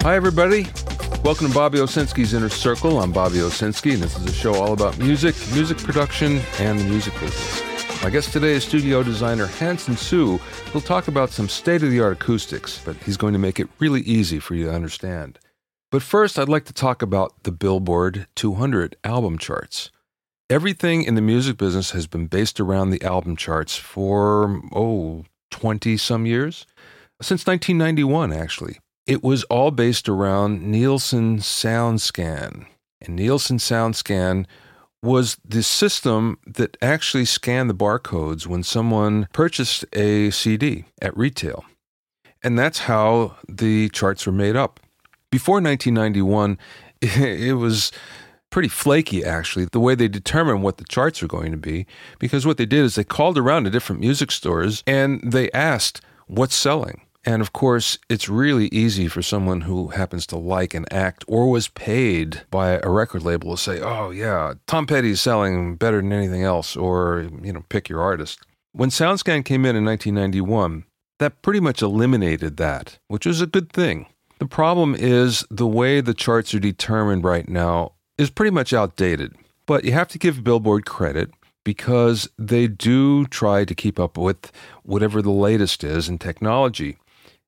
Hi, everybody. Welcome to Bobby Owsinski's Inner Circle. I'm Bobby Owsinski, and this is a show all about music, music production, and the music business. My guest today is studio designer Hanson Su. He'll talk about some state-of-the-art acoustics, but he's going to make it really easy for you to understand. But first, I'd like to talk about the Billboard 200 album charts. Everything in the music business has been based around the album charts for, 20-some years? Since 1991, actually. It was all based around Nielsen SoundScan. And Nielsen SoundScan was the system that actually scanned the barcodes when someone purchased a CD at retail. And that's how the charts were made up. Before 1991, it was pretty flaky, actually, the way they determined what the charts were going to be, because what they did is they called around to different music stores and they asked, what's selling? And of course, it's really easy for someone who happens to like an act or was paid by a record label to say, oh yeah, Tom Petty's selling better than anything else, or, pick your artist. When SoundScan came in 1991, that pretty much eliminated that, which was a good thing. The problem is the way the charts are determined right now is pretty much outdated. But you have to give Billboard credit because they do try to keep up with whatever the latest is in technology.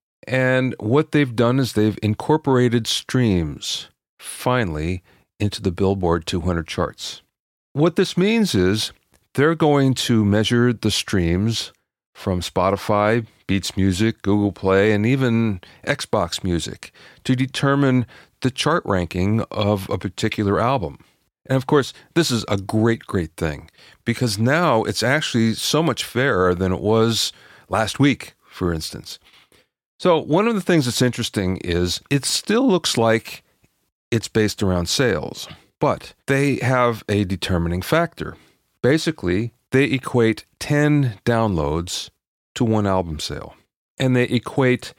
And what they've done is they've incorporated streams, finally, into the Billboard 200 charts. What this means is they're going to measure the streams from Spotify, Beats Music, Google Play, and even Xbox Music to determine the chart ranking of a particular album. And of course, this is a great, great thing because now it's actually so much fairer than it was last week, for instance. So one of the things that's interesting is it still looks like it's based around sales, but they have a determining factor. Basically, they equate 10 downloads to one album sale, and they equate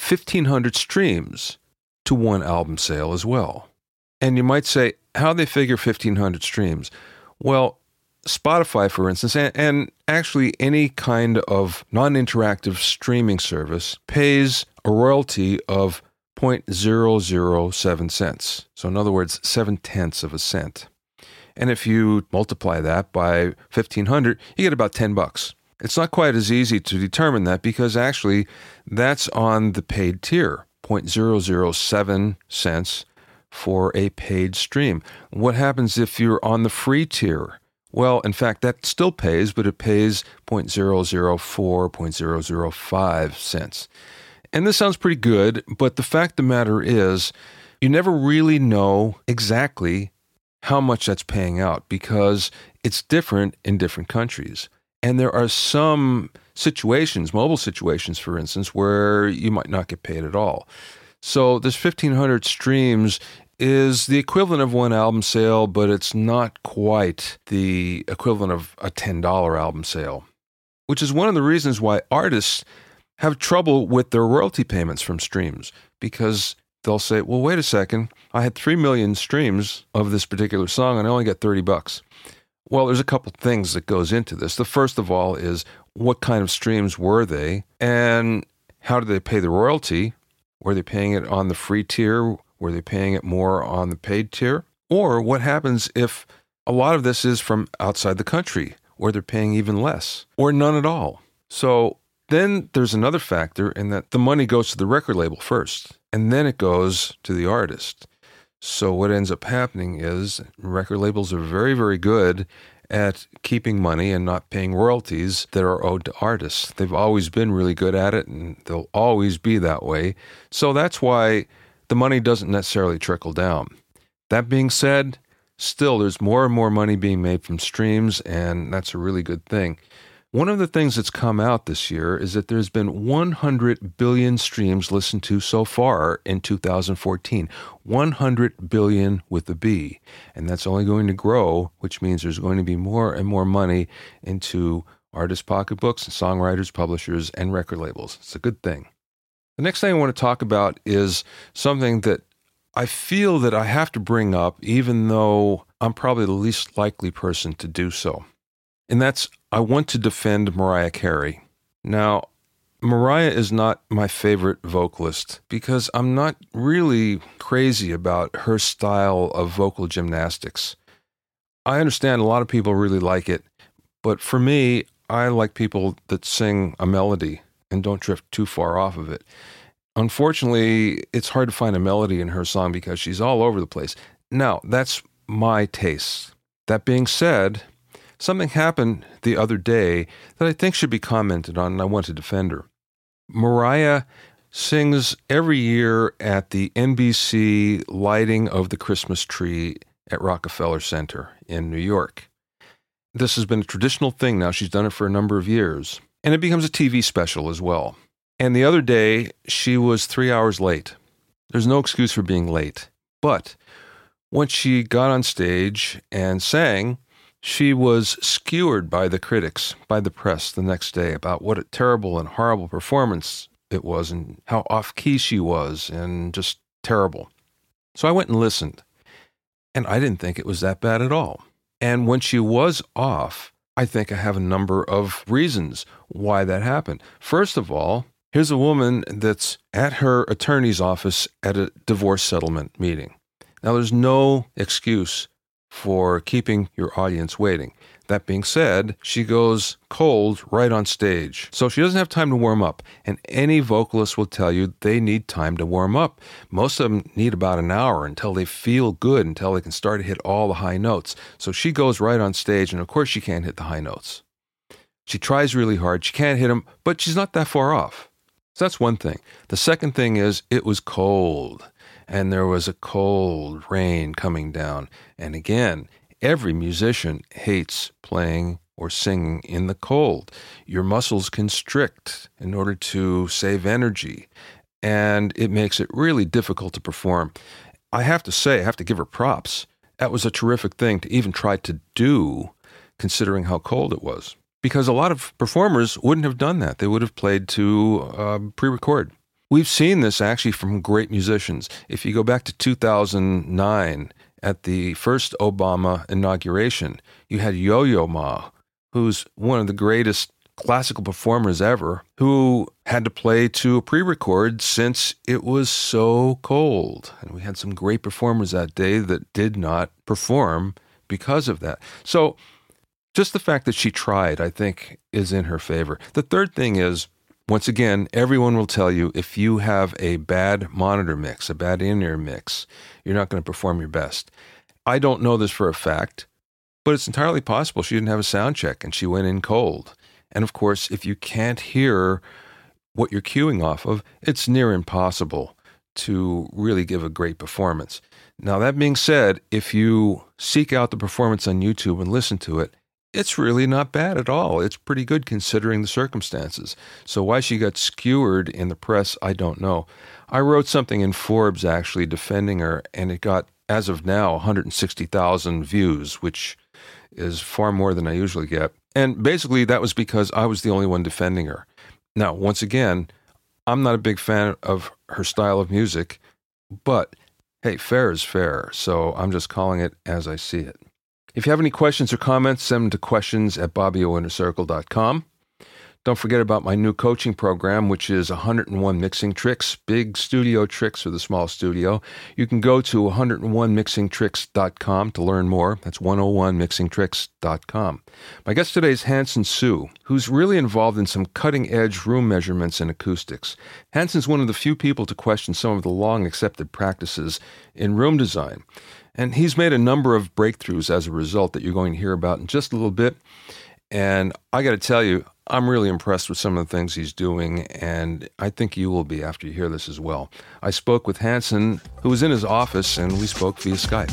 1,500 streams to one album sale as well. And you might say, how do they figure 1,500 streams? Well, Spotify, for instance, and actually any kind of non-interactive streaming service pays a royalty of 0.007 cents. So in other words, 0.7 of a cent. And if you multiply that by 1,500, you get about $10. It's not quite as easy to determine that because actually that's on the paid tier, 0.007 cents for a paid stream. What happens if you're on the free tier? Well, in fact, that still pays, but it pays 0.004, 0.005 cents. And this sounds pretty good, but the fact of the matter is you never really know exactly how much that's paying out because it's different in different countries. And there are some situations, mobile situations, for instance, where you might not get paid at all. So this 1,500 streams is the equivalent of one album sale, but it's not quite the equivalent of a $10 album sale, which is one of the reasons why artists have trouble with their royalty payments from streams, because they'll say, well, wait a second, I had 3 million streams of this particular song and I only got $30. Well, there's a couple things that goes into this. The first of all is what kind of streams were they and how did they pay the royalty? Were they paying it on the free tier? Were they paying it more on the paid tier? Or what happens if a lot of this is from outside the country, where they're paying even less, or none at all? So then there's another factor in that the money goes to the record label first, and then it goes to the artist. So what ends up happening is record labels are very, very good at keeping money and not paying royalties that are owed to artists. They've always been really good at it, and they'll always be that way. So that's why the money doesn't necessarily trickle down. That being said, still there's more and more money being made from streams, and that's a really good thing. One of the things that's come out this year is that there's been 100 billion streams listened to so far in 2014. 100 billion with a B. And that's only going to grow, which means there's going to be more and more money into artists' pocketbooks, songwriters, publishers, and record labels. It's a good thing. The next thing I want to talk about is something that I feel that I have to bring up, even though I'm probably the least likely person to do so. And that's, I want to defend Mariah Carey. Now, Mariah is not my favorite vocalist because I'm not really crazy about her style of vocal gymnastics. I understand a lot of people really like it, but for me, I like people that sing a melody and don't drift too far off of it. Unfortunately, it's hard to find a melody in her song because she's all over the place. Now, that's my taste. That being said, something happened the other day that I think should be commented on, and I want to defend her. Mariah sings every year at the NBC lighting of the Christmas tree at Rockefeller Center in New York. This has been a traditional thing now. She's done it for a number of years. And it becomes a TV special as well. And the other day, she was 3 hours late. There's no excuse for being late. But when she got on stage and sang, she was skewered by the critics, by the press the next day about what a terrible and horrible performance it was and how off-key she was and just terrible. So I went and listened, and I didn't think it was that bad at all. And when she was off, I think I have a number of reasons why that happened. First of all, here's a woman that's at her attorney's office at a divorce settlement meeting. Now, there's no excuse for keeping your audience waiting. That being said, she goes cold right on stage. So she doesn't have time to warm up. And any vocalist will tell you they need time to warm up. Most of them need about an hour until they feel good, until they can start to hit all the high notes. So she goes right on stage, and of course she can't hit the high notes. She tries really hard. She can't hit them, but she's not that far off. So that's one thing. The second thing is it was cold. And there was a cold rain coming down. And again, every musician hates playing or singing in the cold. Your muscles constrict in order to save energy, and it makes it really difficult to perform. I have to say, I have to give her props. That was a terrific thing to even try to do, considering how cold it was. Because a lot of performers wouldn't have done that. They would have played to pre-record. We've seen this actually from great musicians. If you go back to 2009, at the first Obama inauguration, you had Yo-Yo Ma, who's one of the greatest classical performers ever, who had to play to a pre-record since it was so cold. And we had some great performers that day that did not perform because of that. So just the fact that she tried, I think, is in her favor. The third thing is, once again, everyone will tell you if you have a bad monitor mix, a bad in-ear mix, you're not going to perform your best. I don't know this for a fact, but it's entirely possible she didn't have a sound check and she went in cold. And of course, if you can't hear what you're cueing off of, it's near impossible to really give a great performance. Now, that being said, if you seek out the performance on YouTube and listen to it, it's really not bad at all. It's pretty good considering the circumstances. So why she got skewered in the press, I don't know. I wrote something in Forbes actually defending her, and it got, as of now, 160,000 views, which is far more than I usually get. And basically that was because I was the only one defending her. Now, once again, I'm not a big fan of her style of music, but hey, fair is fair. So I'm just calling it as I see it. If you have any questions or comments, send them to questions@BobbyOInnerCircle.com. Don't forget about my new coaching program, which is 101 Mixing Tricks, big studio tricks for the small studio. You can go to 101mixingtricks.com to learn more. That's 101mixingtricks.com. My guest today is Hanson Su, who's really involved in some cutting-edge room measurements and acoustics. Hanson's one of the few people to question some of the long-accepted practices in room design. And he's made a number of breakthroughs as a result that you're going to hear about in just a little bit. And I got to tell you, I'm really impressed with some of the things he's doing, and I think you will be after you hear this as well. I spoke with Hanson, who was in his office, and we spoke via Skype.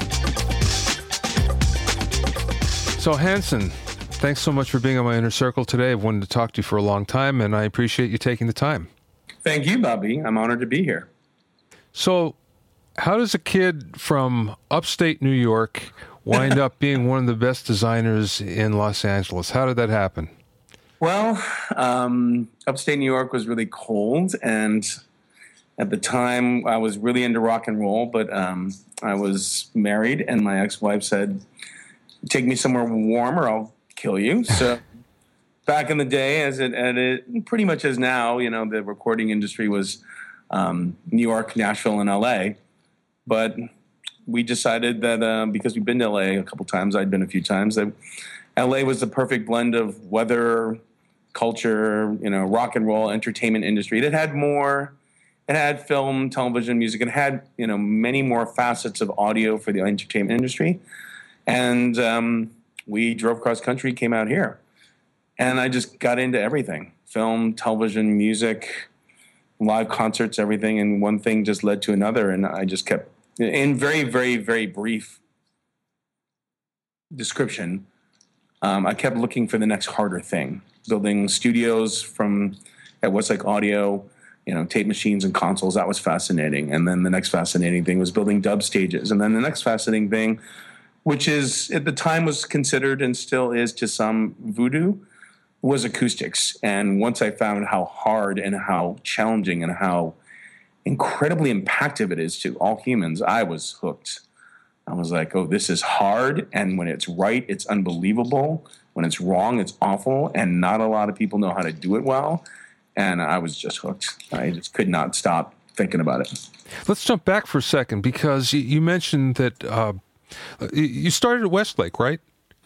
So Hanson, thanks so much for being on my Inner Circle today. I've wanted to talk to you for a long time, and I appreciate you taking the time. Thank you, Bobby. I'm honored to be here. So how does a kid from upstate New York wind up being one of the best designers in Los Angeles? How did that happen? Well, upstate New York was really cold, and at the time I was really into rock and roll, but I was married, and my ex-wife said, "Take me somewhere warm or I'll kill you." So back in the day, as it pretty much is now, the recording industry was New York, Nashville, and LA. But we decided that because we've been to LA a couple times, I'd been a few times, that LA was the perfect blend of weather, culture, rock and roll, entertainment industry. It had film, television, music. It had, many more facets of audio for the entertainment industry. And we drove cross country, came out here. And I just got into everything: film, television, music, live concerts, everything. And one thing just led to another. And I just kept, in very, very, very brief description, I kept looking for the next harder thing. Building studios at Westlake Audio, tape machines and consoles. That was fascinating. And then the next fascinating thing was building dub stages. And then the next fascinating thing, which is at the time was considered and still is to some voodoo, was acoustics. And once I found how hard and how challenging and how incredibly impactful it is to all humans, I was hooked. I was like, oh, this is hard. And when it's right, it's unbelievable. When it's wrong, it's awful. And not a lot of people know how to do it well. And I was just hooked. I just could not stop thinking about it. Let's jump back for a second, because you mentioned that you started at Westlake, right?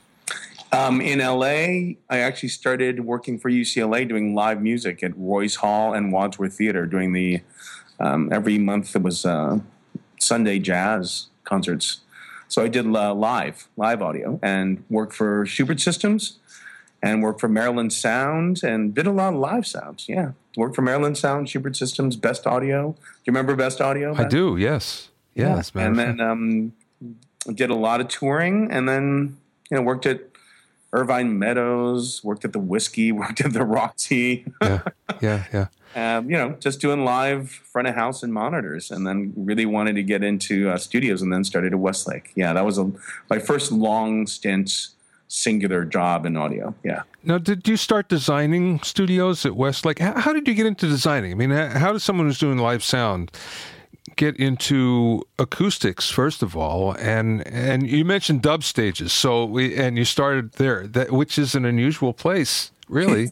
In LA, I actually started working for UCLA doing live music at Royce Hall and Wadsworth Theater, doing the every month it was Sunday jazz concerts. So I did live audio, and worked for Schubert Systems and worked for Maryland Sound and did a lot of live sounds. Yeah. Worked for Maryland Sound, Schubert Systems, Best Audio. Do you remember Best Audio? I do, yes. Yes. Yeah. And then did a lot of touring, and then, worked at Irvine Meadows, worked at the Whiskey, worked at the Roxy. Yeah. Just doing live front of house and monitors, and then really wanted to get into studios, and then started at Westlake. Yeah, that was my first long stint, singular job in audio. Yeah. Now, did you start designing studios at Westlake? How did you get into designing? I mean, how does someone who's doing live sound get into acoustics, first of all? And you mentioned dub stages, and you started there, which is an unusual place, really.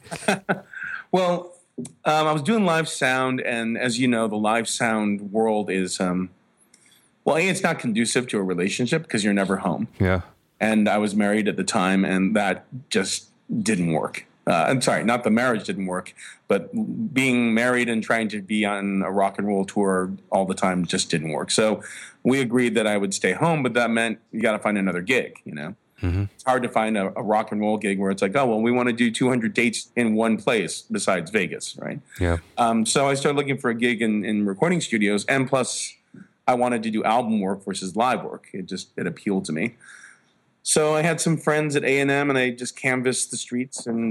Well, I was doing live sound, and as you know, the live sound world is, it's not conducive to a relationship because you're never home. Yeah. And I was married at the time, and that just didn't work. I'm sorry, not the marriage didn't work, but being married and trying to be on a rock and roll tour all the time just didn't work. So we agreed that I would stay home, but that meant you got to find another gig, Mm-hmm. It's hard to find a rock and roll gig where it's like, oh, well, we want to do 200 dates in one place besides Vegas, right? Yeah. So I started looking for a gig in recording studios, and plus I wanted to do album work versus live work. It appealed to me. So I had some friends at A&M, and I just canvassed the streets, and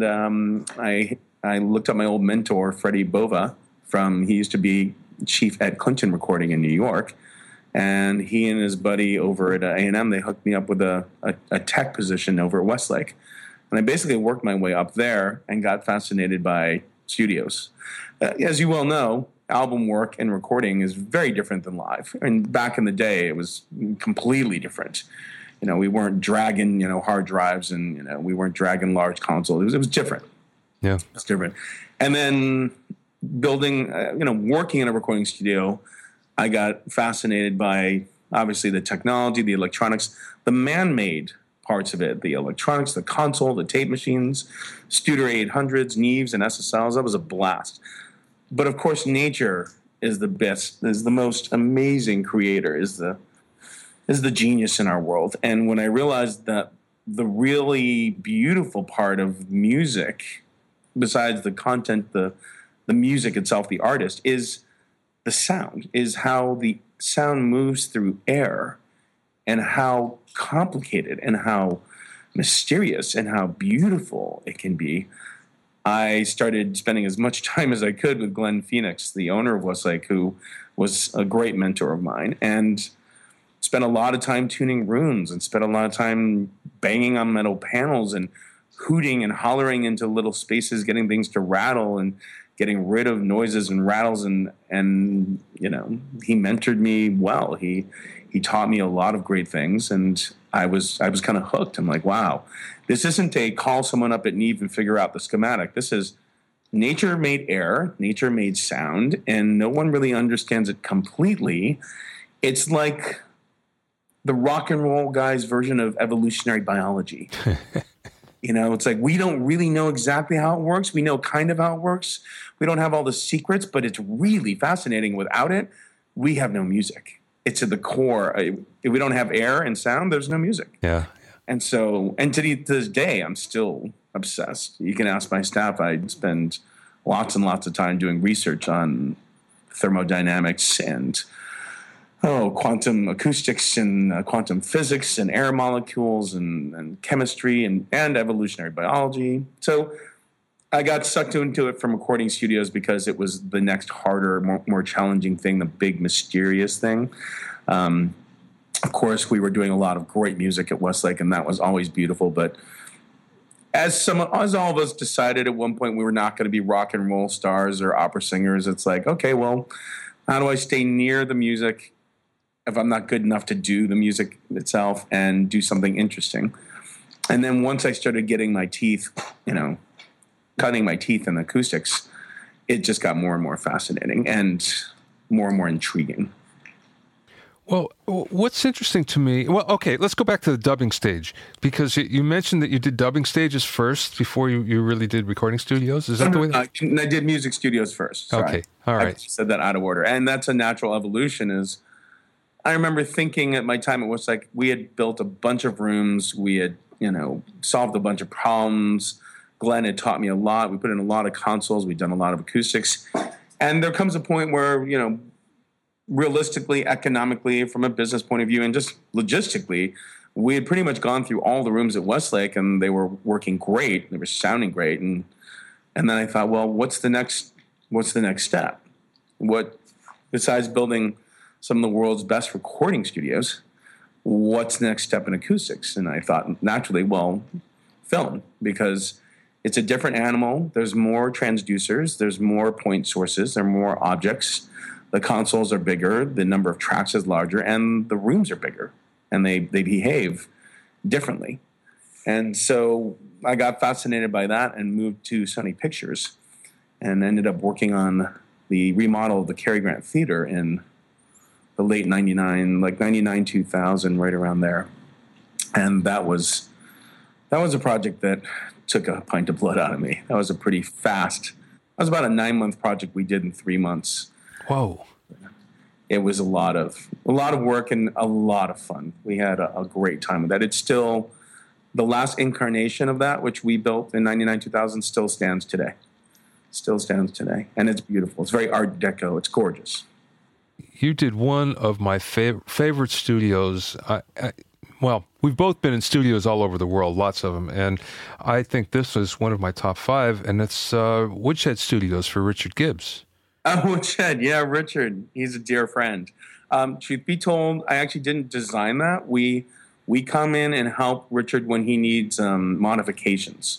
I looked up my old mentor, Freddie Bova. He used to be chief at Clinton Recording in New York, and he and his buddy over at A&M, they hooked me up with a tech position over at Westlake. And I basically worked my way up there and got fascinated by studios. As you well know, album work and recording is very different than live. And back in the day, it was completely different. We weren't dragging, hard drives, and, we weren't dragging large consoles. It was different. Yeah. It's different. And then building, working in a recording studio, I got fascinated by, obviously, the technology, the electronics, the man-made parts of it, the electronics, the console, the tape machines, Studer 800s, Neves, and SSLs. That was a blast. But, of course, nature is the best, is the most amazing creator, is the genius in our world. And when I realized that the really beautiful part of music, besides the content, the music itself, the artist, is the sound, is how the sound moves through air, and how complicated and how mysterious and how beautiful it can be. I started spending as much time as I could with Glenn Phoenix, the owner of Westlake, who was a great mentor of mine, and spent a lot of time tuning rooms, and spent a lot of time banging on metal panels and hooting and hollering into little spaces, getting things to rattle and getting rid of noises and rattles. And he mentored me well. He taught me a lot of great things, and I was kind of hooked. I'm like, wow, this isn't a call someone up at Neve and figure out the schematic. This is nature made air, nature made sound, and no one really understands it completely. It's like the rock and roll guy's version of evolutionary biology. It's like we don't really know exactly how it works. We know kind of how it works. We don't have all the secrets, but it's really fascinating. Without it, we have no music. It's at the core. If we don't have air and sound, there's no music. Yeah. And so, and to this day, I'm still obsessed. You can ask my staff. I spend lots and lots of time doing research on thermodynamics and quantum acoustics and quantum physics and air molecules and chemistry and evolutionary biology. So I got sucked into it from recording studios because it was the next harder, more challenging thing, the big mysterious thing. Of course, we were doing a lot of great music at Westlake, and that was always beautiful. But as all of us decided at one point we were not going to be rock and roll stars or opera singers, it's like, okay, well, how do I stay near the music if I'm not good enough to do the music itself and do something interesting? And then once I started getting my teeth, cutting my teeth in acoustics, it just got more and more fascinating and more intriguing. Well, what's interesting to me, okay, let's go back to the dubbing stage, because you mentioned that you did dubbing stages first before you really did recording studios. Is that the way? I did music studios first. Sorry. Okay, all right. I said that out of order. And that's a natural evolution. I remember thinking at my time, it was like we had built a bunch of rooms. We had, solved a bunch of problems. Glenn had taught me a lot. We put in a lot of consoles. We'd done a lot of acoustics. And there comes a point where, realistically, economically, from a business point of view, and just logistically, we had pretty much gone through all the rooms at Westlake, and they were working great. They were sounding great. And then I thought, well, what's the next step? What, besides building some of the world's best recording studios, what's the next step in acoustics? And I thought, naturally, well, film, because it's a different animal. There's more transducers. There's more point sources. There are more objects. The consoles are bigger. The number of tracks is larger. And the rooms are bigger. And they behave differently. And so I got fascinated by that and moved to Sony Pictures and ended up working on the remodel of the Cary Grant Theater in the late 99, like 99, 2000, right around there. And that was a project that took a pint of blood out of me. That was about a 9-month project we did in 3 months. Whoa. It was a lot of work and a lot of fun. We had a great time with that. It's still the last incarnation of that, which we built in 99, 2000, still stands today. And it's beautiful. It's very Art Deco. It's gorgeous. You did one of my favorite studios. We've both been in studios all over the world, lots of them, and I think this was one of my top 5, and it's Woodshed Studios for Richard Gibbs. Woodshed, yeah, Richard. He's a dear friend. Truth be told, I actually didn't design that. We come in and help Richard when he needs modifications.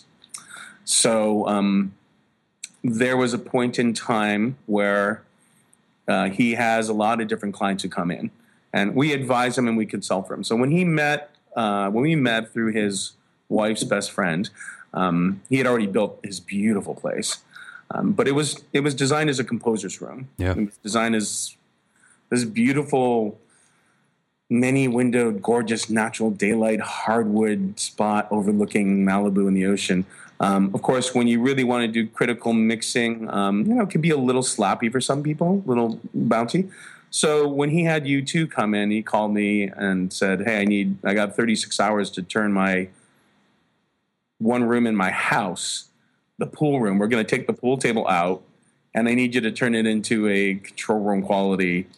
So there was a point in time where he has a lot of different clients who come in, and we advise him and we consult for him. So when we met through his wife's best friend, he had already built his beautiful place, but it was designed as a composer's room. Yeah, it was designed as this beautiful, many-windowed, gorgeous natural daylight hardwood spot overlooking Malibu and the ocean. Of course, when you really want to do critical mixing, it can be a little slappy for some people, a little bouncy. So when he had U2 come in, he called me and said, hey, I got 36 hours to turn my one room in my house, the pool room. We're going to take the pool table out, and I need you to turn it into a control room quality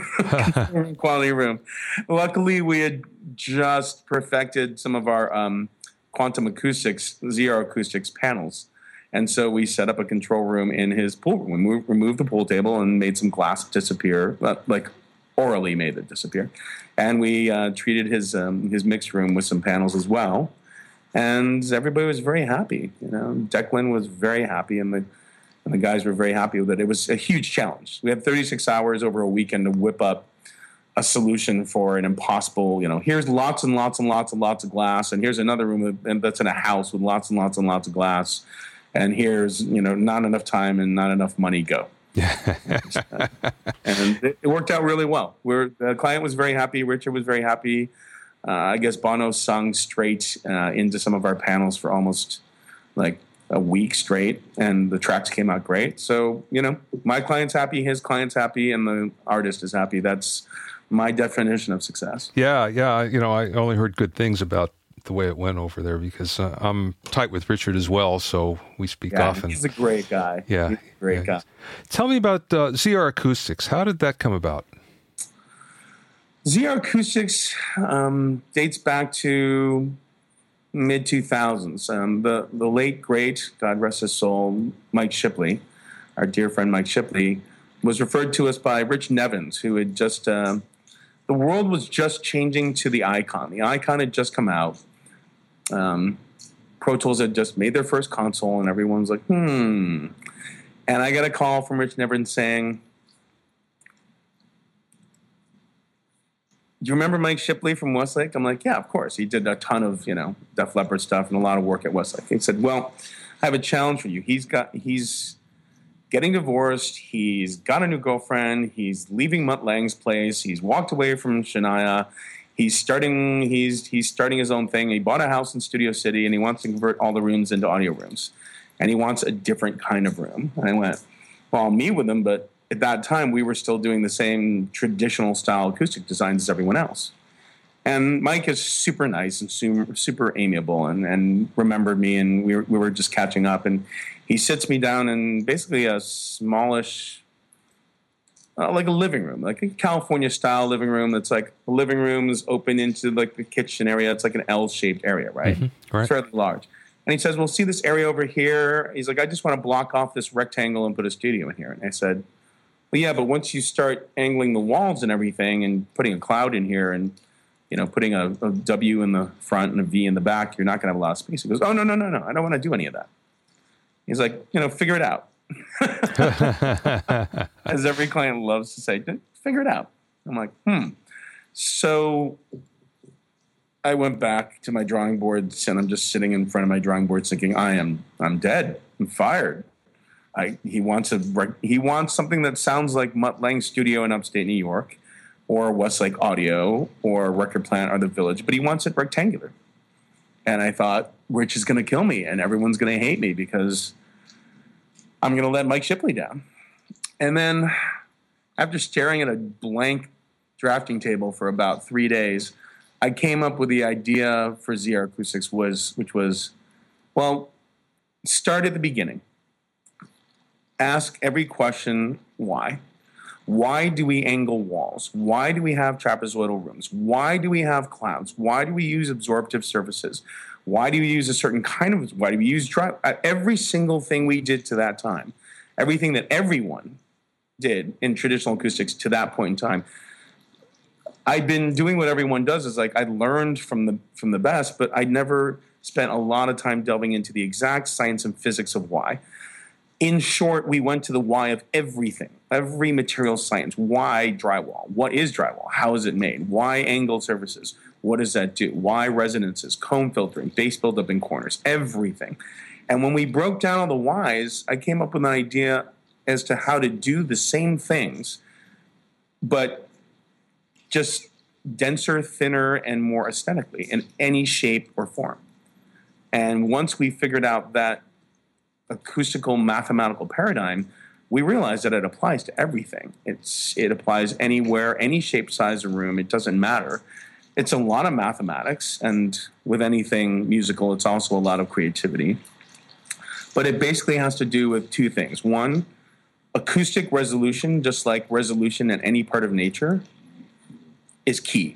room. Luckily, we had just perfected some of our quantum acoustics, ZR acoustics panels. And so we set up a control room in his pool room. We removed the pool table and made some glass disappear, like orally made it disappear. And we treated his mix room with some panels as well. And everybody was very happy. Declan was very happy, and the guys were very happy with it. It was a huge challenge. We had 36 hours over a weekend to whip up a solution for an impossible, here's lots and lots and lots and lots of glass, and here's another room that's in a house with lots and lots and lots of glass, and here's, not enough time and not enough money, go. And it worked out really well. The client was very happy. Richard was very happy. I guess Bono sung straight into some of our panels for almost like a week straight, and the tracks came out great. So, my client's happy, his client's happy, and the artist is happy. That's my definition of success. Yeah. I only heard good things about the way it went over there because I'm tight with Richard as well, so we speak often. He's a great guy. Yeah. He's a great guy. Tell me about ZR Acoustics. How did that come about? ZR Acoustics dates back to mid-2000s. The late, great, God rest his soul, Mike Shipley, our dear friend Mike Shipley, was referred to us by Rich Nevins, who had just... the world was just changing to the Icon. The Icon had just come out. Pro Tools had just made their first console, and everyone was like, And I got a call from Rich Nevins saying, do you remember Mike Shipley from Westlake? I'm like, yeah, of course. He did a ton of, Def Leppard stuff and a lot of work at Westlake. He said, well, I have a challenge for you. He's getting divorced. He's got a new girlfriend. He's leaving Mutt Lange's place. He's walked away from Shania. He's starting his own thing. He bought a house in Studio City, and he wants to convert all the rooms into audio rooms. And he wants a different kind of room. And I went, well, I'll meet with him, but at that time, we were still doing the same traditional style acoustic designs as everyone else. And Mike is super nice and super amiable and remembered me, and we were just catching up. And he sits me down in basically a smallish, like a living room, like a California-style living room that's like the living room is open into like the kitchen area. It's like an L-shaped area, right? Mm-hmm. Right. It's fairly large. And he says, well, see this area over here? He's like, I just want to block off this rectangle and put a studio in here. And I said, well, yeah, but once you start angling the walls and everything and putting a cloud in here and, putting a W in the front and a V in the back, you're not going to have a lot of space. He goes, oh, no, I don't want to do any of that. He's like, figure it out. As every client loves to say, figure it out. I'm like, So I went back to my drawing boards, and I'm just sitting in front of my drawing boards thinking, I'm dead. I'm fired. He wants something that sounds like Mutt Lange Studio in upstate New York, or Westlake Audio, or Record Plant, or The Village, but he wants it rectangular. And I thought, Rich is going to kill me, and everyone's going to hate me because I'm going to let Mike Shipley down. And then, after staring at a blank drafting table for about 3 days, I came up with the idea for ZR Acoustics, which was, well, start at the beginning. Ask every question, why? Why do we angle walls? Why do we have trapezoidal rooms? Why do we have clouds? Why do we use absorptive surfaces? Why do we use a certain kind of, why do we use every single thing we did to that time, everything that everyone did in traditional acoustics to that point in time. I'd been doing what everyone does, is like I learned from the best, but I never spent a lot of time delving into the exact science and physics of why. In short, we went to the why of everything, every material science. Why drywall? What is drywall? How is it made? Why angled surfaces? What does that do? Why resonances, comb filtering, bass buildup in corners, everything. And when we broke down all the whys, I came up with an idea as to how to do the same things, but just denser, thinner, and more aesthetically in any shape or form. And once we figured out that acoustical mathematical paradigm, we realized that it applies to everything. It applies anywhere, any shape, size of room. It doesn't matter. It's a lot of mathematics, and with anything musical, it's also a lot of creativity. But it basically has to do with two things. One, acoustic resolution, just like resolution in any part of nature, is key.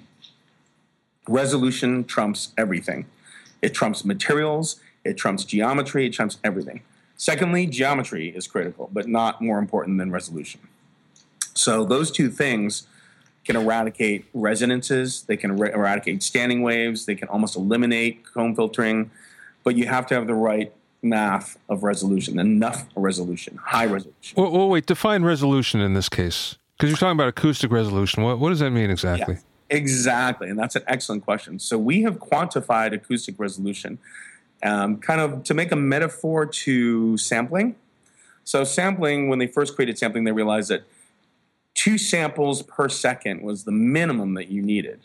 Resolution trumps everything. It trumps materials, it trumps geometry, it trumps everything. Secondly, geometry is critical, but not more important than resolution. So those two things can eradicate resonances, they can eradicate standing waves, they can almost eliminate comb filtering, but you have to have the right math of resolution, enough resolution, high resolution. Well, wait, define resolution in this case, Because you're talking about acoustic resolution. What does that mean exactly? Yeah, exactly. And that's an excellent question. So we have quantified acoustic resolution kind of to make a metaphor to sampling. So sampling, when they first created sampling, they realized that 2 samples per second was the minimum that you needed.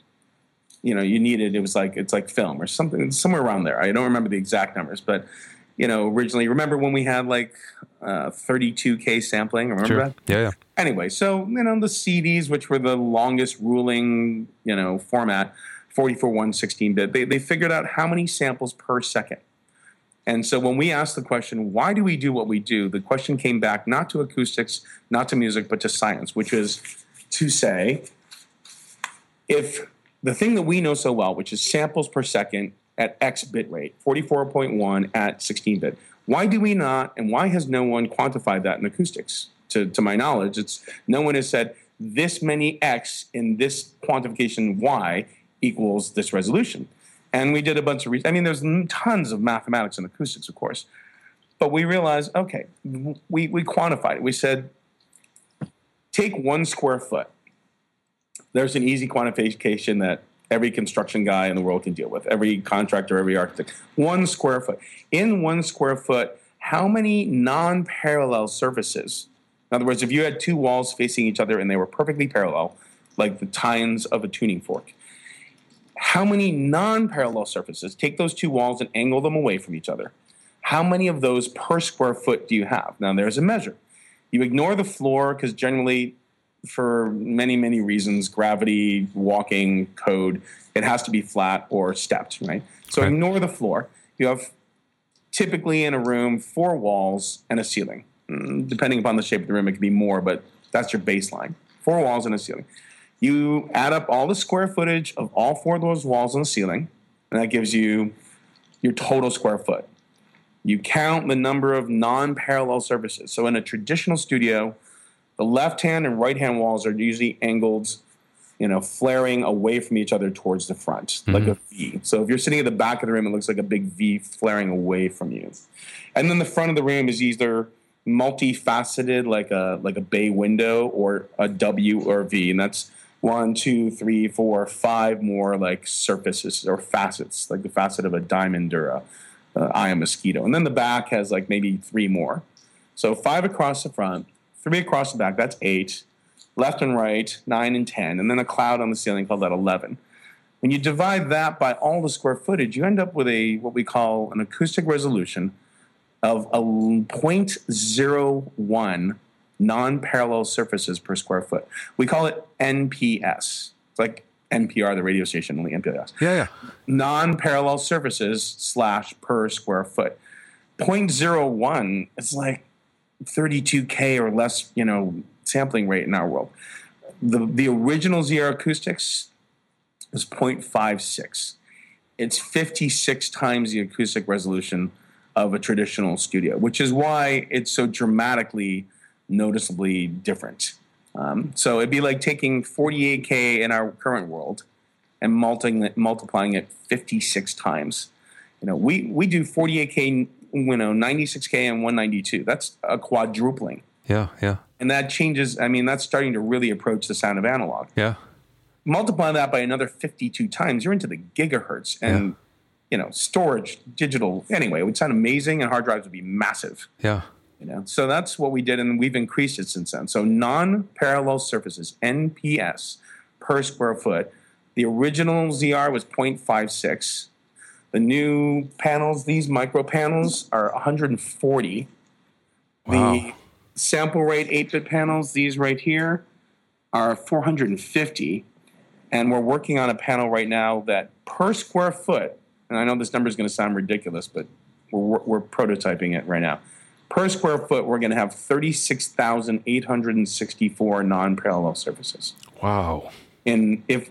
It's like film or something, somewhere around there. I don't remember the exact numbers, but, originally, remember when we had 32K sampling? Remember Sure. that? Yeah. Anyway, so, the CDs, which were the longest ruling, format, 44.1 16-bit, they figured out how many samples per second. And so when we asked the question, why do we do what we do? The question came back not to acoustics, not to music, but to science, which is to say, if the thing that we know so well, which is samples per second at X bit rate, 44.1 at 16-bit, why do we not, and why has no one quantified that in acoustics? To my knowledge, no one has said this many X in this quantification Y equals this resolution. And we did a bunch of research. I mean, there's tons of mathematics in acoustics, of course. But we realized, okay, we quantified it. We said, take 1 square foot. There's an easy quantification that every construction guy in the world can deal with, every contractor, every architect. 1 square foot. In 1 square foot, how many non-parallel surfaces? In other words, if you had 2 walls facing each other and they were perfectly parallel, like the tines of a tuning fork, how many non-parallel surfaces, take those 2 walls and angle them away from each other, how many of those per square foot do you have? Now, there's a measure. You ignore the floor because generally, for many, many reasons, gravity, walking, code, it has to be flat or stepped, right? So Ignore the floor. You have typically in a room 4 walls and a ceiling. Depending upon the shape of the room, it could be more, but that's your baseline. 4 walls and a ceiling. You add up all the square footage of all 4 of those walls and the ceiling, and that gives you your total square foot. You count the number of non-parallel surfaces. So in a traditional studio, the left-hand and right-hand walls are usually angled, flaring away from each other towards the front, like a V. So if you're sitting at the back of the room, it looks like a big V flaring away from you. And then the front of the room is either multifaceted, like a bay window, or a W or a V, and that's 1, 2, 3, 4, 5 more like surfaces or facets, like the facet of a diamond or a eye of mosquito. And then the back has like maybe 3 more. So 5 across the front, 3 across the back, that's 8. Left and right, 9 and 10. And then a cloud on the ceiling called that 11. When you divide that by all the square footage, you end up with what we call an acoustic resolution of a 0.01 non-parallel surfaces per square foot. We call it NPS. It's like NPR, the radio station, only NPS. Yeah. Non-parallel surfaces / per square foot. 0.01 is like 32K or less, sampling rate in our world. The original ZR Acoustics is 0.56. It's 56 times the acoustic resolution of a traditional studio, which is why it's so dramatically noticeably different. So it'd be like taking 48K in our current world and multiplying it 56 times. We do 48K, 96K and 192. That's a quadrupling. Yeah. And that changes. That's starting to really approach the sound of analog. Yeah. Multiply that by another 52 times, you're into the gigahertz. And, storage, digital, anyway, it would sound amazing, and hard drives would be massive. Yeah. So that's what we did, and we've increased it since then. So non-parallel surfaces, NPS, per square foot. The original ZR was 0.56. The new panels, these micro panels, are 140. Wow. The sample rate 8-bit panels, these right here, are 450. And we're working on a panel right now that per square foot, and I know this number is going to sound ridiculous, but we're prototyping it right now. Per square foot, we're going to have 36,864 non-parallel surfaces. Wow. And if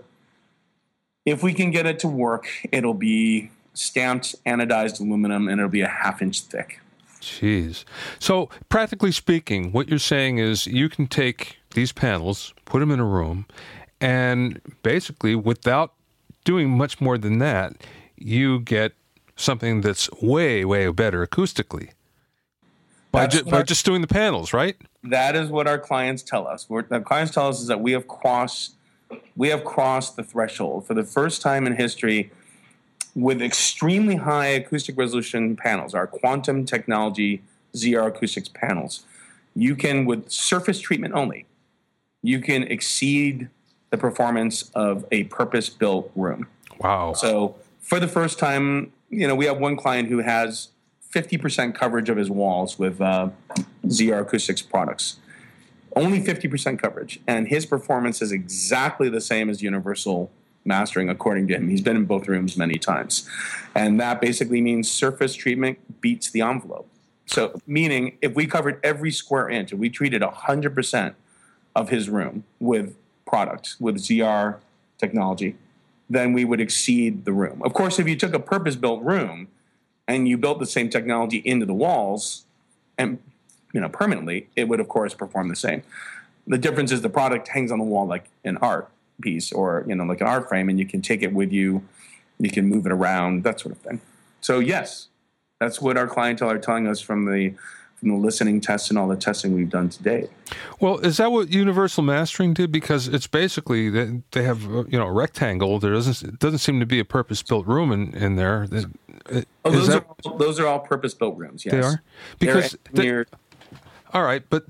we can get it to work, it'll be stamped anodized aluminum, and it'll be a 1/2 inch thick. Jeez. So practically speaking, what you're saying is you can take these panels, put them in a room, and basically without doing much more than that, you get something that's way, way better acoustically. by just doing the panels, right? That is what our clients tell us. What the clients tell us is that we have crossed the threshold for the first time in history with extremely high acoustic resolution panels, our quantum technology ZR acoustics panels. You can, with surface treatment only, you can exceed the performance of a purpose-built room. Wow. So for the first time, we have one client who has 50% coverage of his walls with ZR Acoustics products. Only 50% coverage. And his performance is exactly the same as Universal Mastering, according to him. He's been in both rooms many times. And that basically means surface treatment beats the envelope. So meaning if we covered every square inch, if we treated 100% of his room with product, with ZR technology, then we would exceed the room. Of course, if you took a purpose-built room and you built the same technology into the walls and permanently, it would of course perform the same. The difference is the product hangs on the wall like an art piece or like an art frame, and you can take it with you, you can move it around, that sort of thing. So yes, that's what our clientele are telling us from the listening tests and all the testing we've done to date. Well, is that what Universal Mastering did? Because it's basically they have a rectangle. There doesn't seem to be a purpose-built room in there. Those are all purpose-built rooms. Yes, they are. Because all right, but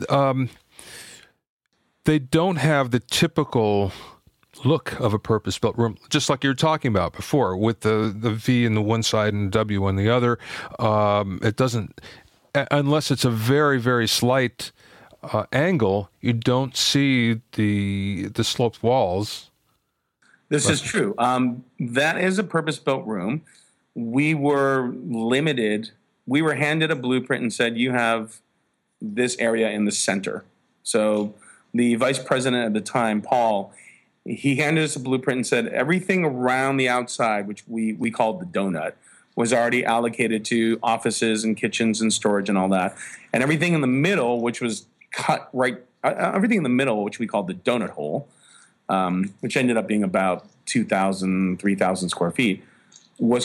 they don't have the typical look of a purpose-built room, just like you were talking about before, with the V on the one side and the W on the other. It doesn't. Unless it's a very, very slight angle, you don't see the sloped walls. This is true. That is a purpose-built room. We were limited. We were handed a blueprint and said, you have this area in the center. So the vice president at the time, Paul, he handed us a blueprint and said, everything around the outside, which we called the donut, was already allocated to offices and kitchens and storage and all that. And everything in the middle, which was cut right, everything in the middle, which we called the donut hole, which ended up being about 2,000, 3,000 square feet, was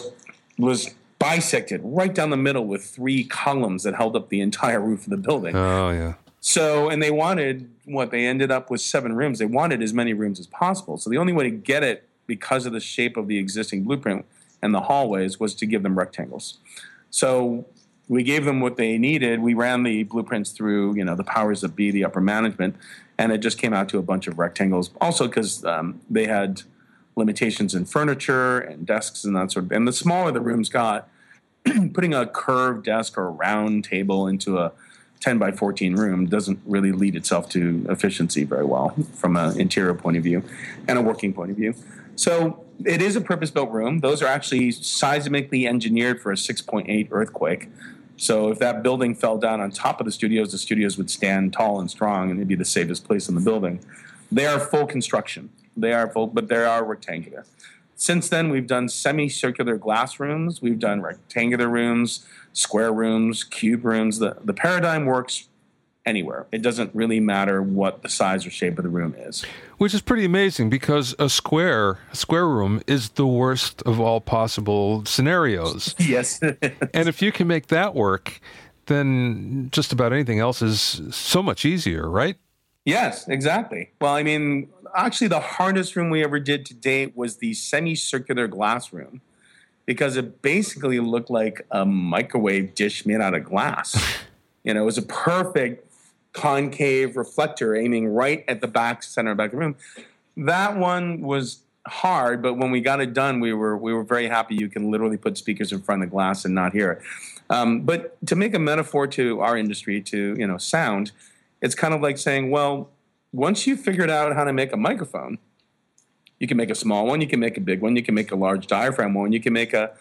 bisected right down the middle with 3 columns that held up the entire roof of the building. Oh, yeah. So, and they wanted, they ended up with 7 rooms. They wanted as many rooms as possible. So the only way to get it, because of the shape of the existing blueprint, and the hallways, was to give them rectangles. So we gave them what they needed. We ran the blueprints through, the powers that be, the upper management, and it just came out to a bunch of rectangles. Also because they had limitations in furniture and desks and that sort of. And the smaller the rooms got, putting a curved desk or a round table into a 10 by 14 room doesn't really lead itself to efficiency very well from an interior point of view and a working point of view. So it is a purpose-built room. Those are actually seismically engineered for a 6.8 earthquake. So if that building fell down on top of the studios would stand tall and strong, and it'd be the safest place in the building. They are full construction. They are full, but they are rectangular. Since then, we've done semicircular glass rooms. We've done rectangular rooms, square rooms, cube rooms. The paradigm works anywhere. It doesn't really matter what the size or shape of the room is. Which is pretty amazing, because a square room is the worst of all possible scenarios. Yes. And if you can make that work, then just about anything else is so much easier, right? Yes, exactly. Well, actually the hardest room we ever did to date was the semicircular glass room, because it basically looked like a microwave dish made out of glass. It was a perfect concave reflector aiming right at the center of the room. That one was hard, but when we got it done, we were very happy. You can literally put speakers in front of the glass and not hear it. But to make a metaphor to our industry, to sound, it's kind of like saying, well, once you've figured out how to make a microphone, you can make a small one, you can make a big one, you can make a large diaphragm one, you can make a,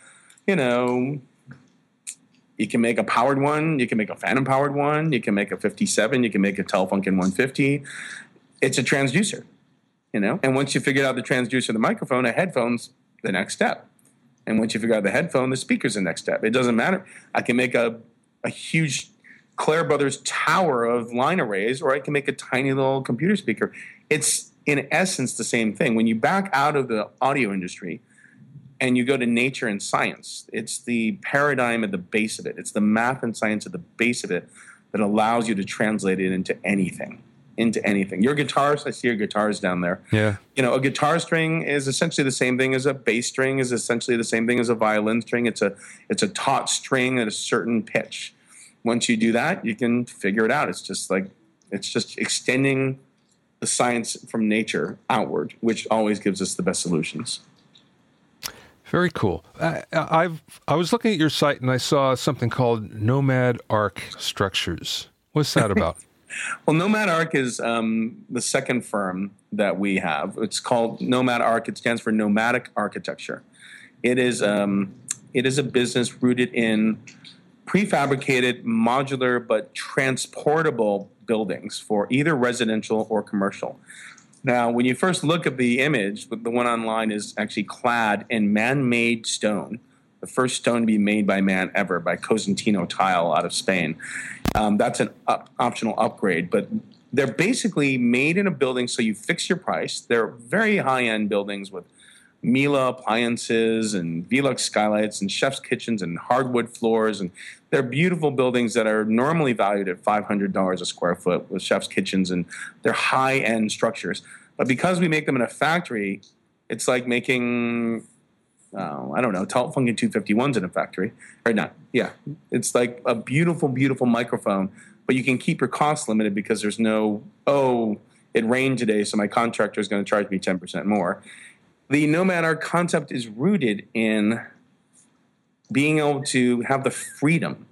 you can make a powered one, you can make a phantom powered one, you can make a 57, you can make a Telefunken 150. It's a transducer, And once you figure out the transducer, the microphone, a headphone's the next step. And once you figure out the headphone, the speaker's the next step. It doesn't matter. I can make a huge Clare Brothers tower of line arrays, or I can make a tiny little computer speaker. It's in essence the same thing. When you back out of the audio industry and you go to nature and science, it's the paradigm at the base of it. It's the math and science at the base of it that allows you to translate it into anything. Your guitars, I see your guitars down there. Yeah. A guitar string is essentially the same thing as a bass string, is essentially the same thing as a violin string. It's a taut string at a certain pitch. Once you do that, you can figure it out. It's just extending the science from nature outward, which always gives us the best solutions. Very cool. I was looking at your site and I saw something called Nomad Arc Structures. What's that about? Well, Nomad Arc is the second firm that we have. It's called Nomad Arc. It stands for Nomadic Architecture. It is a business rooted in prefabricated, modular, but transportable buildings for either residential or commercial. Now, when you first look at the image, the one online is actually clad in man-made stone, the first stone to be made by man ever, by Cosentino Tile out of Spain. That's an optional upgrade, but they're basically made in a building so you fix your price. They're very high-end buildings with Miele appliances and Velux skylights and chef's kitchens and hardwood floors. And they're beautiful buildings that are normally valued at $500 a square foot with chef's kitchens, and they're high-end structures. But because we make them in a factory, it's like making, Telefunken 251s in a factory. Or not, yeah. It's like a beautiful, beautiful microphone, but you can keep your costs limited because there's no, it rained today, so my contractor is going to charge me 10% more. The Nomad Arc concept is rooted in being able to have the freedom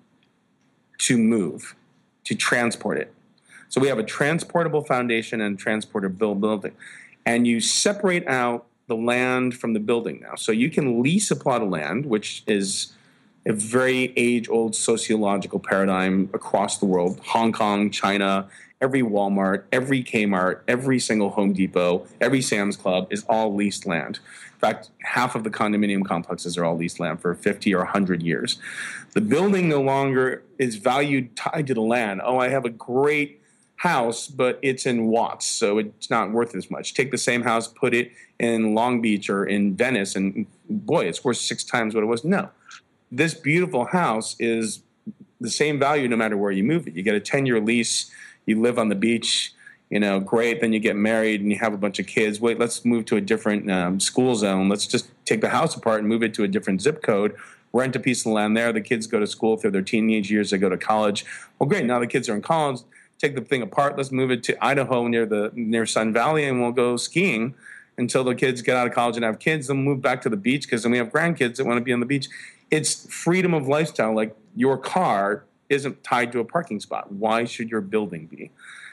to move, to transport it. So we have a transportable foundation and transportable building. And you separate out the land from the building now. So you can lease a plot of land, which is a very age-old sociological paradigm across the world. Hong Kong, China, every Walmart, every Kmart, every single Home Depot, every Sam's Club is all leased land. In fact, half of the condominium complexes are all leased land for 50 or 100 years. The building no longer is valued tied to the land. I have a great house, but it's in Watts, so it's not worth as much. Take the same house, put it in Long Beach or in Venice, and boy, it's worth 6 times what it was. No. This beautiful house is the same value no matter where you move it. You get a 10-year lease, you live on the beach, great. Then you get married and you have a bunch of kids. Wait, let's move to a different school zone. Let's just take the house apart and move it to a different zip code, rent a piece of land there. The kids go to school through their teenage years. They go to college. Well, great. Now the kids are in college. Take the thing apart. Let's move it to Idaho near Sun Valley, and we'll go skiing until the kids get out of college and have kids. Then move back to the beach because then we have grandkids that want to be on the beach. It's freedom of lifestyle. Like your car isn't tied to a parking spot. Why should your building be?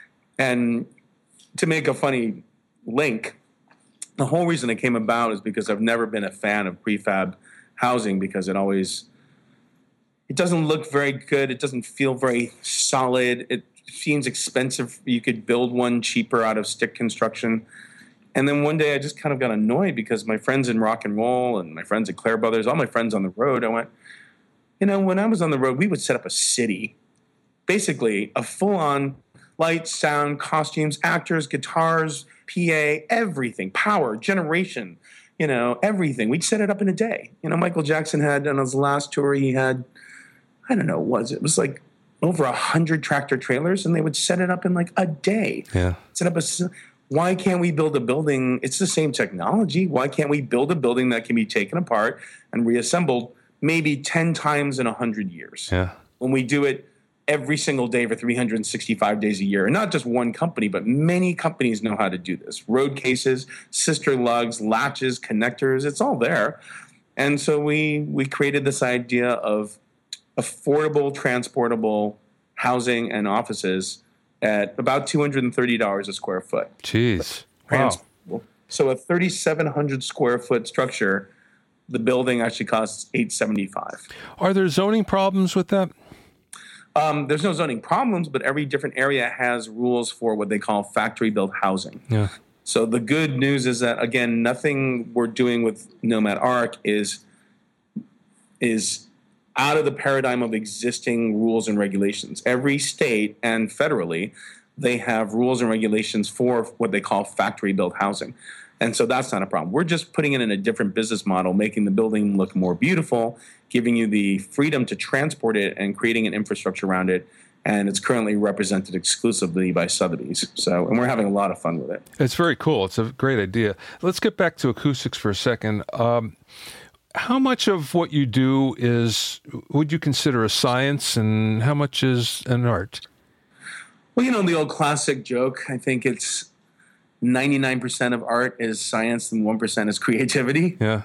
And to make a funny link, the whole reason it came about is because I've never been a fan of prefab housing because it doesn't look very good. It doesn't feel very solid. It seems expensive. You could build one cheaper out of stick construction. And then one day I just kind of got annoyed because my friends in rock and roll and my friends at Clare Brothers, all my friends on the road, I went, when I was on the road, we would set up a city, basically a full-on lights, sound, costumes, actors, guitars, PA, everything, power, generation, everything. We'd set it up in a day. Michael Jackson had, on his last tour, he had, it was like over 100 tractor trailers, and they would set it up in like a day. Yeah. Why can't we build a building? It's the same technology. Why can't we build a building that can be taken apart and reassembled maybe 10 times in 100 years? Yeah. When we do it every single day for 365 days a year. And not just one company, but many companies know how to do this. Road cases, sister lugs, latches, connectors, it's all there. And so we created this idea of affordable, transportable housing and offices at about $230 a square foot. Jeez. Wow. So a 3,700 square foot structure, the building actually costs $875. Are there zoning problems with that? There's no zoning problems, but every different area has rules for what they call factory-built housing. Yeah. So the good news is that, again, nothing we're doing with Nomad Arc is out of the paradigm of existing rules and regulations. Every state and federally, they have rules and regulations for what they call factory-built housing. And so that's not a problem. We're just putting it in a different business model, making the building look more beautiful, giving you the freedom to transport it and creating an infrastructure around it and it's currently represented exclusively by Sotheby's. So, and we're having a lot of fun with it. It's very cool. It's a great idea. Let's get back to acoustics for a second. How much of what you do would you consider a science, and how much is an art? Well, the old classic joke, I think it's 99% of art is science and 1% is creativity. Yeah.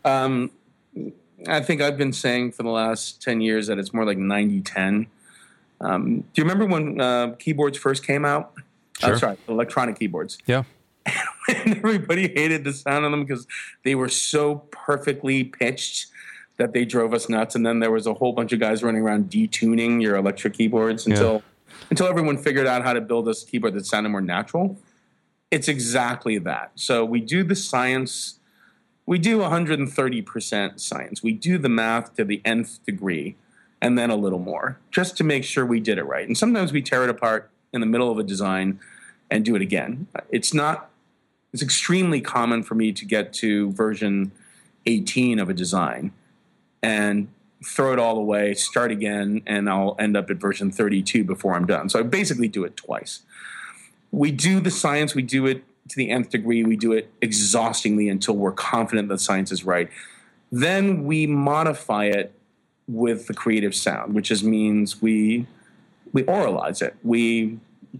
I think I've been saying for the last 10 years that it's more like 90-10. Do you remember when keyboards first came out? Sure. Sorry, electronic keyboards. Yeah. And everybody hated the sound of them because they were so perfectly pitched that they drove us nuts. And then there was a whole bunch of guys running around detuning your electric keyboards until everyone figured out how to build a keyboard that sounded more natural. It's exactly that. So we do the science. We do 130% science. We do the math to the nth degree and then a little more just to make sure we did it right. And sometimes we tear it apart in the middle of a design and do it again. It's extremely common for me to get to version 18 of a design and throw it all away, start again, and I'll end up at version 32 before I'm done. So I basically do it twice. We do the science, we do it to the nth degree, we do it exhaustingly until we're confident the science is right. Then we modify it with the creative sound, which just means we oralize it. We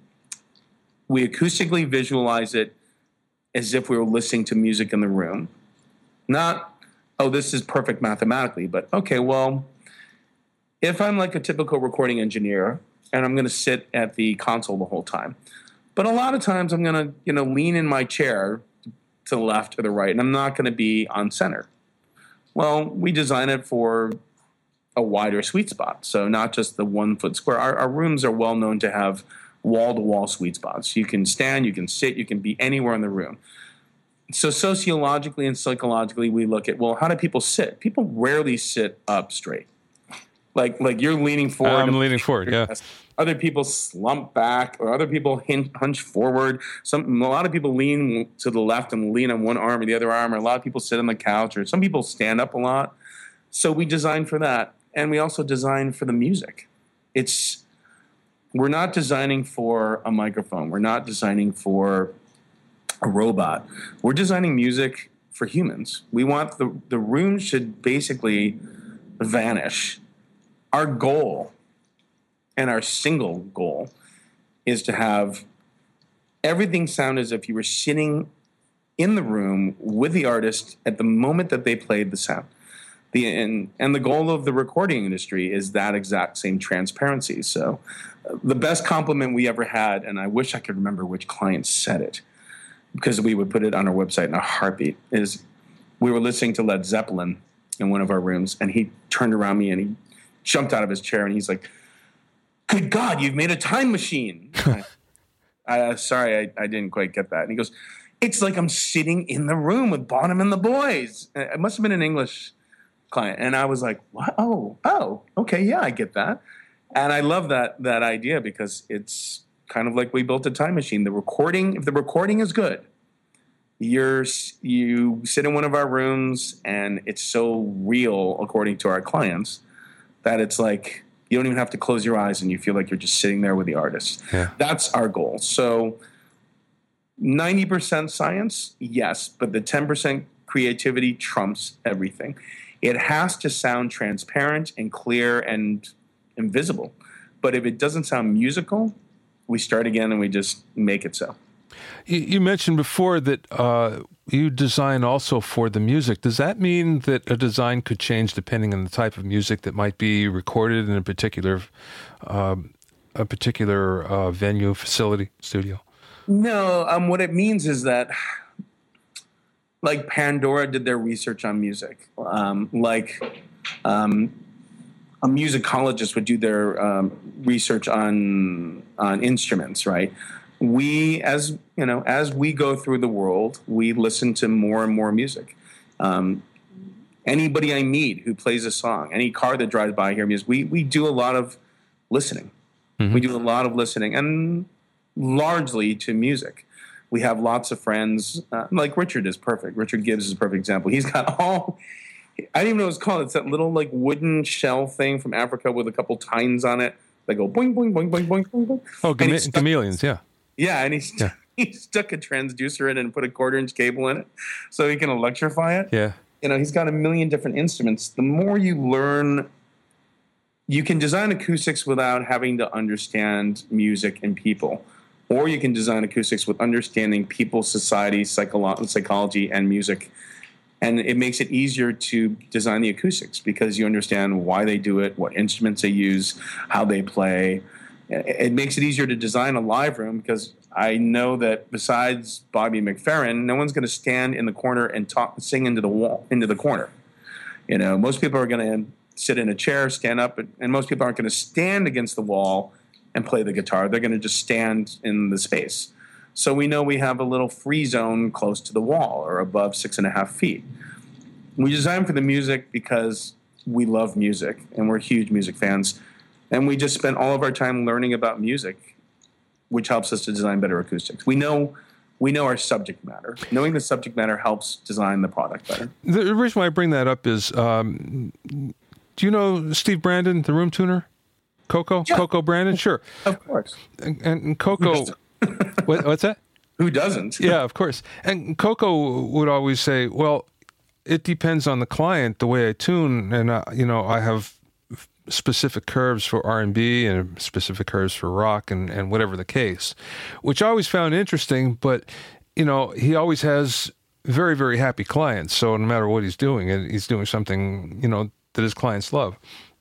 acoustically visualize it as if we were listening to music in the room. Not, oh, this is perfect mathematically, but okay, well, if I'm like a typical recording engineer and I'm going to sit at the console the whole time, but a lot of times I'm going to, lean in my chair to the left or the right, and I'm not going to be on center. Well, we design it for a wider sweet spot, so not just the 1 foot square. Our rooms are well known to have wall-to-wall sweet spots. You can stand, you can sit, you can be anywhere in the room. So sociologically and psychologically, we look at, well, how do people sit? People rarely sit up straight. Like you're leaning forward. I'm leaning forward, yeah. Other people slump back, or other people hunch forward. A lot of people lean to the left and lean on one arm or the other arm, or a lot of people sit on the couch, or some people stand up a lot. So we design for that, and we also design for the music. We're not designing for a microphone. We're not designing for a robot. We're designing music for humans. We want the room should basically vanish. Our goal, and our single goal, is to have everything sound as if you were sitting in the room with the artist at the moment that they played the sound. And the goal of the recording industry is that exact same transparency. So the best compliment we ever had, and I wish I could remember which client said it, because we would put it on our website in a heartbeat, is we were listening to Led Zeppelin in one of our rooms, and he turned around me and he jumped out of his chair and he's like, "Good God, you've made a time machine." Sorry, I didn't quite get that. And he goes, "It's like I'm sitting in the room with Bonham and the boys." It must have been an English client. And I was like, "What? Oh, okay, yeah, I get that." And I love that idea, because it's kind of like we built a time machine. If the recording is good, you sit in one of our rooms and it's so real, according to our clients, that it's like you don't even have to close your eyes and you feel like you're just sitting there with the artist. Yeah. That's our goal. So 90% science, yes, but the 10% creativity trumps everything. It has to sound transparent and clear and invisible. But if it doesn't sound musical, we start again and we just make it so. You mentioned before that you design also for the music. Does that mean that a design could change depending on the type of music that might be recorded in a particular venue, facility, studio? No. What it means is that, like Pandora did their research on music, a musicologist would do their research on instruments, right? We, as we go through the world, we listen to more and more music. Anybody I meet who plays a song, any car that drives by hear music, we do a lot of listening. Mm-hmm. We do a lot of listening, and largely to music. We have lots of friends, like Richard is perfect. Richard Gibbs is a perfect example. He's got I didn't even know what it's called. It's that little like wooden shell thing from Africa with a couple tines on it. They go boing, boing, boing, boing, boing, boing, boing. Oh, chameleons, yeah. Yeah, and he stuck a transducer in it and put a 1/4-inch cable in it so he can electrify it. Yeah. He's got a million different instruments. The more you learn, you can design acoustics without having to understand music and people. Or you can design acoustics with understanding people, society, psychology, and music. And it makes it easier to design the acoustics because you understand why they do it, what instruments they use, how they play. It makes it easier to design a live room because I know that besides Bobby McFerrin, no one's going to stand in the corner and sing into the wall, into the corner. Most people are going to sit in a chair, stand up, and most people aren't going to stand against the wall and play the guitar. They're going to just stand in the space. So we know we have a little free zone close to the wall or above 6.5 feet. We design for the music because we love music and we're huge music fans. And we just spend all of our time learning about music, which helps us to design better acoustics. We know our subject matter. Knowing the subject matter helps design the product better. The reason why I bring that up is, do you know Steve Brandon, the room tuner? Coco? Yeah. Coco Brandon? Sure. Of course. And Coco... What's that? Who doesn't? Yeah, of course. And Coco would always say, well, it depends on the client, the way I tune. And, I have specific curves for R&B and specific curves for rock and whatever the case, which I always found interesting. But, he always has very, very happy clients. So no matter what he's doing, he's doing something, that his clients love.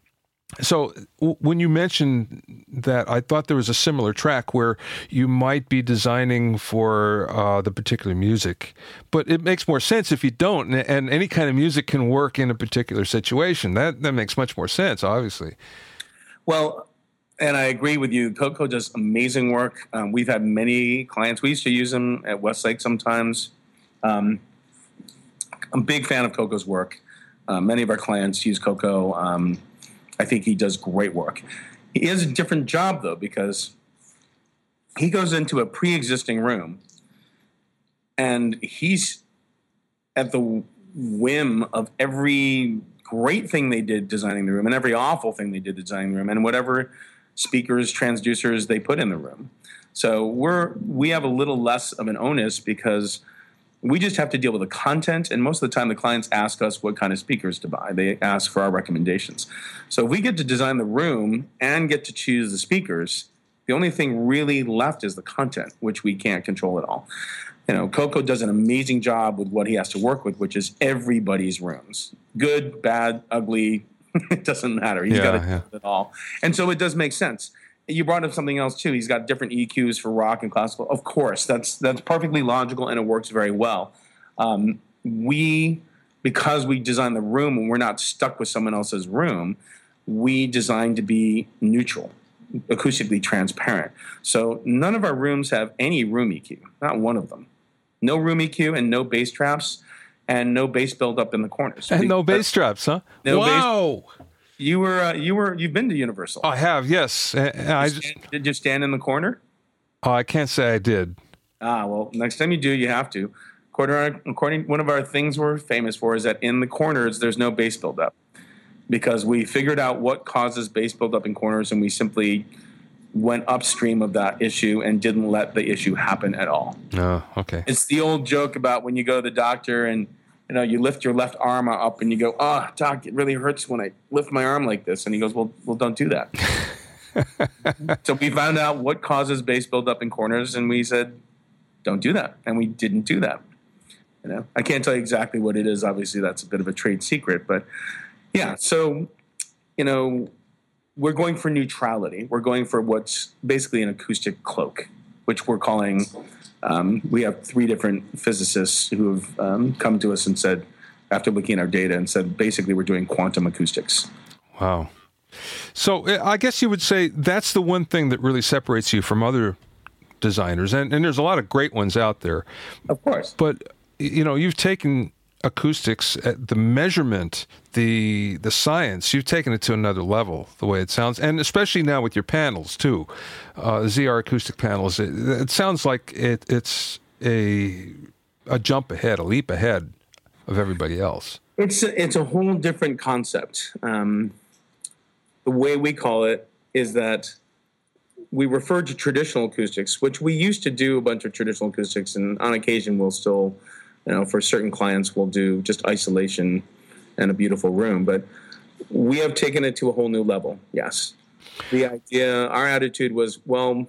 So when you mentioned that, I thought there was a similar track where you might be designing for the particular music, but it makes more sense if you don't, and any kind of music can work in a particular situation. That makes much more sense, obviously. Well, and I agree with you. Coco does amazing work. We've had many clients. We used to use him at Westlake sometimes. I'm a big fan of Coco's work. Many of our clients use Coco. I think he does great work. He has a different job, though, because he goes into a pre-existing room and he's at the whim of every great thing they did designing the room and every awful thing they did designing the room and whatever speakers, transducers they put in the room. So we have a little less of an onus because we just have to deal with the content, and most of the time the clients ask us what kind of speakers to buy. They ask for our recommendations. So if we get to design the room and get to choose the speakers, the only thing really left is the content, which we can't control at all. Coco does an amazing job with what he has to work with, which is everybody's rooms. Good, bad, ugly, it doesn't matter. He's got to do it all. And so it does make sense. You brought up something else too. He's got different EQs for rock and classical. Of course, that's perfectly logical and it works very well. Because we design the room and we're not stuck with someone else's room, we design to be neutral, acoustically transparent. So none of our rooms have any room EQ, not one of them. No room EQ and no bass traps and no bass buildup in the corners. And no bass traps, huh? No wow. Bass. You've been to Universal. I have, yes. Did you stand in the corner? I can't say I did. Well, next time you do, you have to. According one of our things we're famous for is that in the corners there's no bass buildup because we figured out what causes bass buildup in corners and we simply went upstream of that issue and didn't let the issue happen at all. Oh, okay. It's the old joke about when you go to the doctor and you lift your left arm up and you go, "Oh, doc, it really hurts when I lift my arm like this." And he goes, "Well, don't do that." So we found out what causes bass buildup in corners, and we said, "Don't do that," and we didn't do that. I can't tell you exactly what it is. Obviously, that's a bit of a trade secret, but yeah. So, we're going for neutrality. We're going for what's basically an acoustic cloak, which we're calling. We have 3 different physicists who have come to us and said, after looking at our data, and said, basically, we're doing quantum acoustics. Wow. So I guess you would say that's the one thing that really separates you from other designers. And there's a lot of great ones out there. Of course. But, you've taken acoustics, the measurement, the science, you've taken it to another level, the way it sounds, and especially now with your panels too, ZR acoustic panels. It sounds like it's a jump ahead, a leap ahead of everybody else. It's a whole different concept. The way we call it is that we refer to traditional acoustics, which we used to do a bunch of traditional acoustics, and on occasion we'll still, for certain clients, we'll do just isolation and a beautiful room. But we have taken it to a whole new level, yes. The idea, our attitude was, well,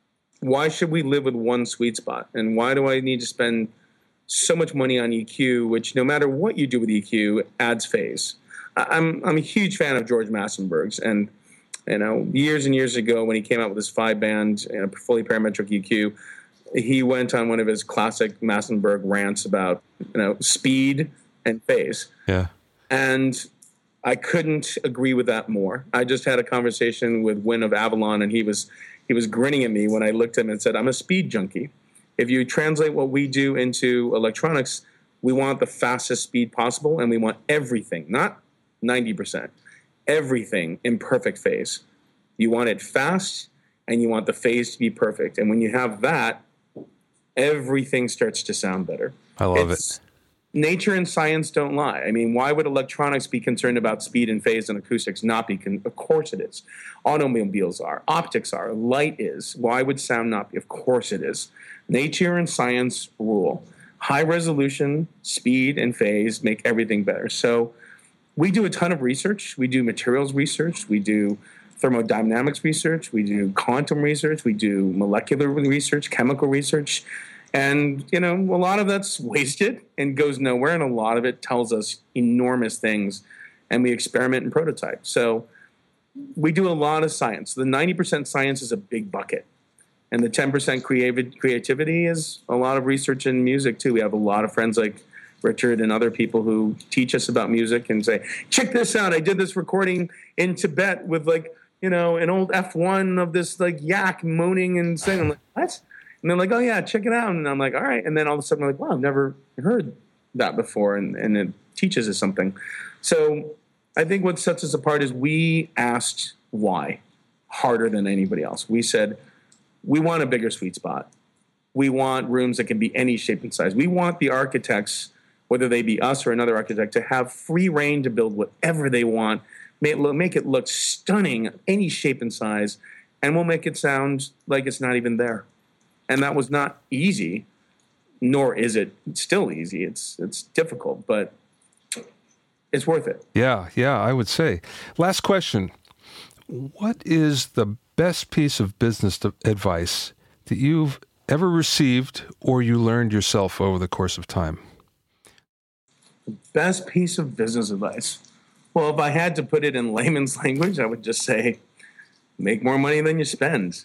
why should we live with one sweet spot? And why do I need to spend so much money on EQ, which no matter what you do with EQ, adds phase? I'm a huge fan of George Massenburg's, and years and years ago when he came out with his 5-band fully parametric EQ, he went on one of his classic Massenburg rants about speed and phase. Yeah. And I couldn't agree with that more. I just had a conversation with Win of Avalon, and he was grinning at me when I looked at him and said, I'm a speed junkie. If you translate what we do into electronics, we want the fastest speed possible, and we want everything, not 90%, everything in perfect phase. You want it fast, and you want the phase to be perfect. And when you have that, everything starts to sound better. I love it. Nature and science don't lie. I mean, why would electronics be concerned about speed and phase and acoustics not be? Of course it is. Automobiles are. Optics are. Light is. Why would sound not be? Of course it is. Nature and science rule. High resolution, speed, and phase make everything better. So we do a ton of research. We do materials research. We do thermodynamics research. We do quantum research. We do molecular research, chemical research. And, a lot of that's wasted and goes nowhere, and a lot of it tells us enormous things, and we experiment and prototype. So we do a lot of science. The 90% science is a big bucket, and the 10% creativity is a lot of research in music, too. We have a lot of friends like Richard and other people who teach us about music and say, check this out. I did this recording in Tibet with, an old F1 of this, yak moaning and singing. I'm like, what? And they're like, oh, yeah, check it out. And I'm like, all right. And then all of a sudden, I'm like, wow, I've never heard that before. And it teaches us something. So I think what sets us apart is we asked why harder than anybody else. We said, we want a bigger sweet spot. We want rooms that can be any shape and size. We want the architects, whether they be us or another architect, to have free reign to build whatever they want, make it look stunning, any shape and size, and we'll make it sound like it's not even there. And that was not easy, nor is it still easy. It's difficult, but it's worth it. Yeah, I would say. Last question. What is the best piece of business advice that you've ever received or you learned yourself over the course of time? The best piece of business advice? Well, if I had to put it in layman's language, I would just say, make more money than you spend.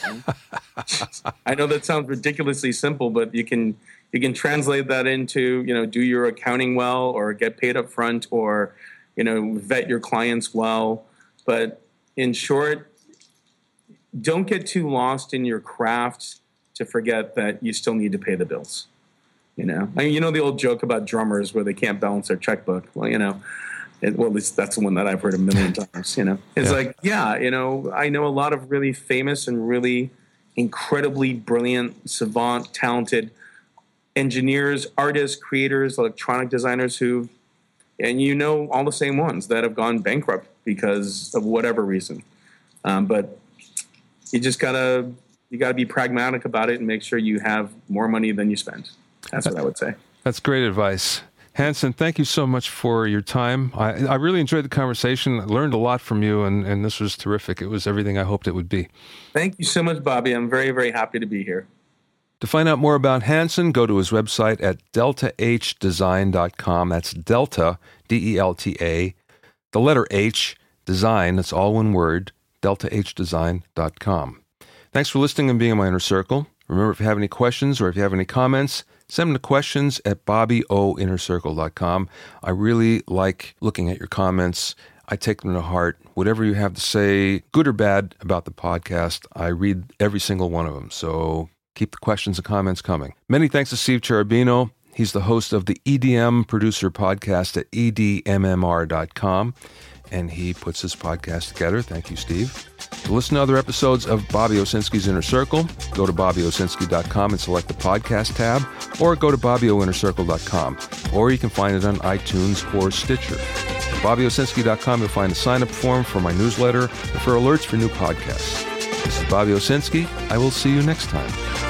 I know that sounds ridiculously simple, but you can translate that into, do your accounting well, or get paid up front, or, vet your clients well. But in short, don't get too lost in your craft to forget that you still need to pay the bills. The old joke about drummers where they can't balance their checkbook. Well, at least that's the one that I've heard a million times, It's I know a lot of really famous and really incredibly brilliant, savant, talented engineers, artists, creators, electronic designers all the same ones that have gone bankrupt because of whatever reason. But you just gotta be pragmatic about it and make sure you have more money than you spend. That's what I would say. That's great advice. Hanson, thank you so much for your time. I really enjoyed the conversation. I learned a lot from you, and this was terrific. It was everything I hoped it would be. Thank you so much, Bobby. I'm very, very happy to be here. To find out more about Hanson, go to his website at deltahdesign.com. That's Delta, D-E-L-T-A, the letter H, design, that's all one word, deltahdesign.com. Thanks for listening and being in my inner circle. Remember, if you have any questions or if you have any comments, send them to questions at bobbyoinnercircle.com. I really like looking at your comments. I take them to heart. Whatever you have to say, good or bad, about the podcast, I read every single one of them. So keep the questions and comments coming. Many thanks to Steve Cherubino. He's the host of the EDM Producer Podcast at edmmr.com, and he puts this podcast together. Thank you, Steve. To listen to other episodes of Bobby Owsinski's Inner Circle, go to bobbyowsinski.com and select the podcast tab, or go to bobbyoinnercircle.com, or you can find it on iTunes or Stitcher. BobbyOwsinski.com, you'll find a sign-up form for my newsletter and for alerts for new podcasts. This is Bobby Owsinski. I will see you next time.